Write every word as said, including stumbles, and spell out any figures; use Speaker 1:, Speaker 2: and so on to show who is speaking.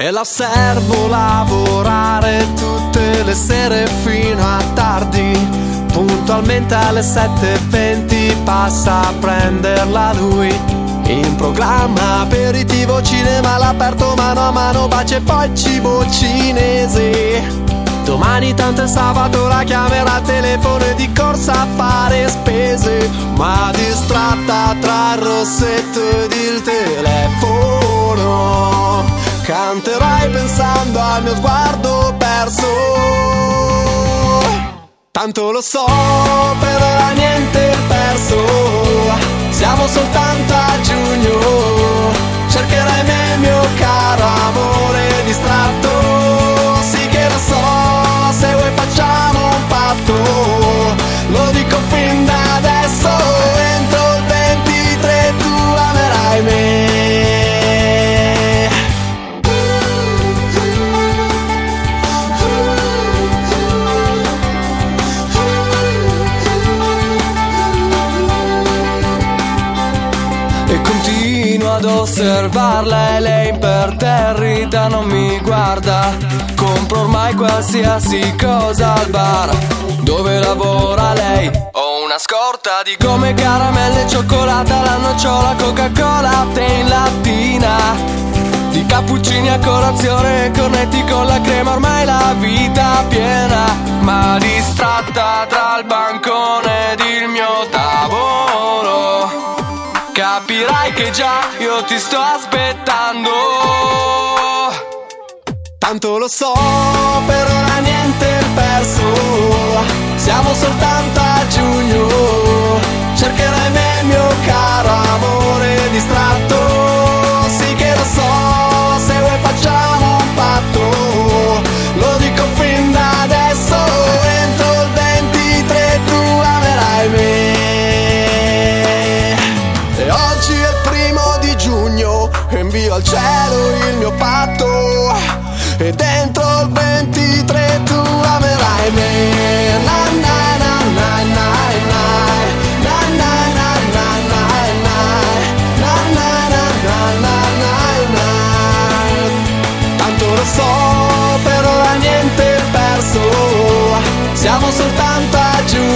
Speaker 1: e la osservo lavorare tutte le sere fino a tardi. Puntualmente alle sette e venti passa a prenderla lui. In programma aperitivo, cinema all'aperto, mano a mano, baci e poi cibo cinese. Domani tanto è sabato, la chiamerà al telefono e di corsa a fare spese. Ma distratta tra il rossetto ed il telefono, canterai pensando al mio sguardo perso. Tanto lo so, per ora niente è perso. Siamo soltanto a giugno. Cercherai me, mio caro amore distratto. Sì che lo so, se vuoi facciamo un patto. Lo dico fin da adesso. Entro il ventitré tu amerai me. Ad osservarla e lei imperterrita non mi guarda. Compro ormai qualsiasi cosa al bar dove lavora lei. Ho una scorta di gomme, caramelle, cioccolata, la nocciola, Coca-Cola, tè in lattina, di cappuccini a colazione, cornetti con la crema, ormai la vita piena. Ma distratta tra il bancone ed il mio tavolo, capirai che già io ti sto aspettando. Tanto lo so, per ora niente è perso. Siamo soltanto a giugno. Cercherai me, mio caro amore distratto. Sì che lo so, se vuoi facciamo un patto. Lo dico fin da adesso. Entro il ventitré tu amerai me. E oggi è il primo di giugno, invio al cielo il mio patto. E dentro il ventitré tu amerai me. Na na na na na na. Na na na na na na. Na na na na na na. Tanto lo so, per ora niente è perso. Siamo soltanto a giugno.